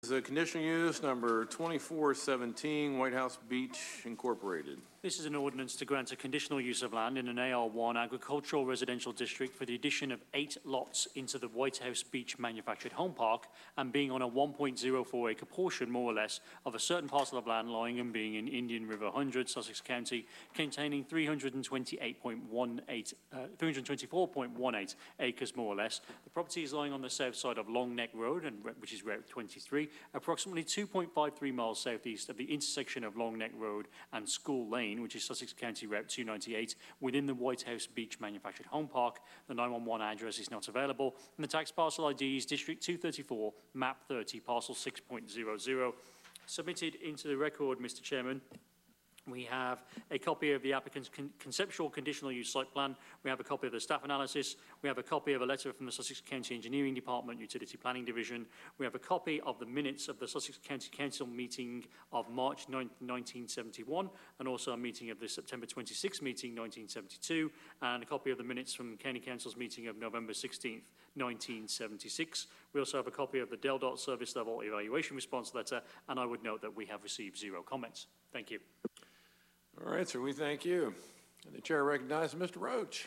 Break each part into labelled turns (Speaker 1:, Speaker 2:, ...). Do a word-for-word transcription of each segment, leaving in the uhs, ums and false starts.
Speaker 1: The conditional use number twenty-four seventeen, White House Beach Incorporated.
Speaker 2: This is an ordinance to grant a conditional use of land in an A R one agricultural residential district for the addition of eight lots into the White House Beach Manufactured Home Park and being on a one point zero four acre portion, more or less, of a certain parcel of land lying and being in Indian River one hundred, Sussex County, containing three hundred twenty-eight point one eight, uh, three hundred twenty-four point one eight acres, more or less. The property is lying on the south side of Long Neck Road, and which is Route twenty-three, approximately two point five three miles southeast of the intersection of Long Neck Road and School Lane, which is Sussex County Route two ninety-eight, within the White House Beach Manufactured Home Park. The nine one one address is not available, and the tax parcel I D is District two thirty-four, Map thirty, Parcel six point zero zero. Submitted into the record, Mister Chairman, we have a copy of the applicant's con conceptual conditional use site plan. We have a copy of the staff analysis. We have a copy of a letter from the Sussex County Engineering Department, Utility Planning Division. We have a copy of the minutes of the Sussex County Council meeting of March ninth, nineteen seventy-one, and also a meeting of the September twenty-sixth meeting, nineteen seventy-two, and a copy of the minutes from County Council's meeting of November sixteenth, nineteen seventy-six. We also have a copy of the DelDOT Service Level Evaluation Response Letter, and I would note that we have received zero comments. Thank you.
Speaker 1: All right, sir, we thank you. And the chair recognizes Mister Roach.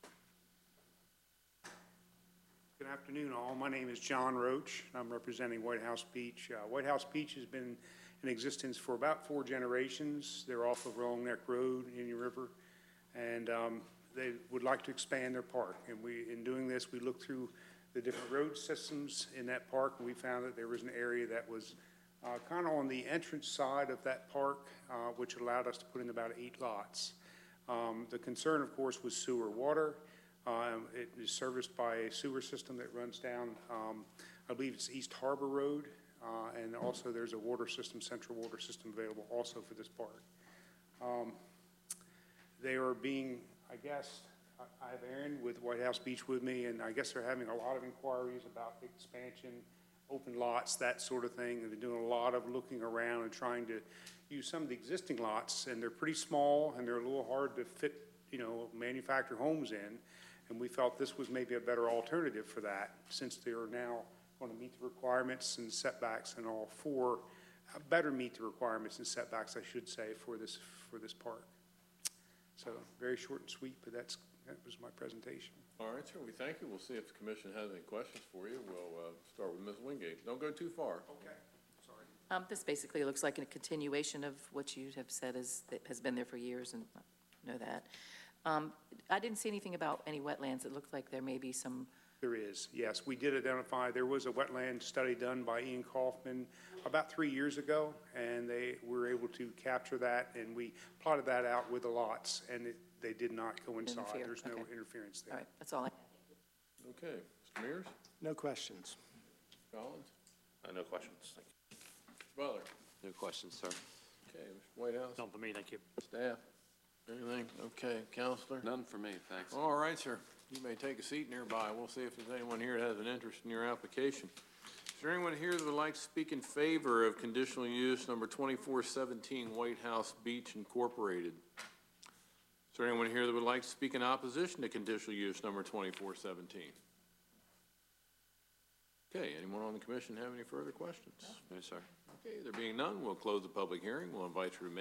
Speaker 3: Good afternoon, all. My name is John Roach. I'm representing White House Beach. Uh, White House Beach has been in existence for about four generations. They're off of Long Neck Road, Indian River, and um, they would like to expand their park. And we, in doing this, we looked through the different road systems in that park, and we found that there was an area that was Uh, kind of on the entrance side of that park, uh, which allowed us to put in about eight lots. Um, the concern, of course, was sewer water. Um, it is serviced by a sewer system that runs down, um, I believe it's East Harbor Road, uh, and also there's a water system, central water system available also for this park. Um, they are being, I guess, I, I have Aaron with White House Beach with me, and I guess they're having a lot of inquiries about expansion, open lots, that sort of thing. And they're doing a lot of looking around and trying to use some of the existing lots, and they're pretty small and they're a little hard to fit, you know, manufactured homes in. And we felt this was maybe a better alternative for that, since they are now going to meet the requirements and setbacks and all four, uh, better meet the requirements and setbacks, I should say, for this for this park. So very short and sweet, but that's that was my presentation.
Speaker 1: All right, sir, we thank you. We'll see if the commission has any questions for you. We'll uh, start with Miz Wingate. Don't go too far.
Speaker 3: Okay, sorry.
Speaker 4: Um, this basically looks like a continuation of what you have said is, that has been there for years, and I know that. Um, I didn't see anything about any wetlands. It looked like there may be some.
Speaker 3: There is, yes. We did identify, there was a wetland study done by Ian Kaufman about three years ago, and they were able to capture that, and we plotted that out with the lots, and it, they did not coincide.
Speaker 4: Interfere.
Speaker 3: There's no
Speaker 4: Okay.
Speaker 3: interference there.
Speaker 4: All right, that's all I.
Speaker 1: Okay, Mister Mears?
Speaker 5: No questions.
Speaker 1: Collins?
Speaker 6: Uh, no questions. Thank you.
Speaker 1: Mister Butler?
Speaker 6: No questions, sir.
Speaker 1: Okay, Mister Whitehouse?
Speaker 2: None for me, thank you.
Speaker 1: Staff? Anything? Okay, Counselor?
Speaker 6: None for me, thanks.
Speaker 1: All right, sir. You may take a seat nearby. We'll see if there's anyone here that has an interest in your application. Is there anyone here that would like to speak in favor of conditional use number twenty-four seventeen, White House Beach Incorporated? Is there anyone here that would like to speak in opposition to conditional use number twenty-four seventeen? Okay, anyone on the commission have any further questions?
Speaker 6: No, sir.
Speaker 1: Okay, there being none, we'll close the public hearing. We'll invite you to remain.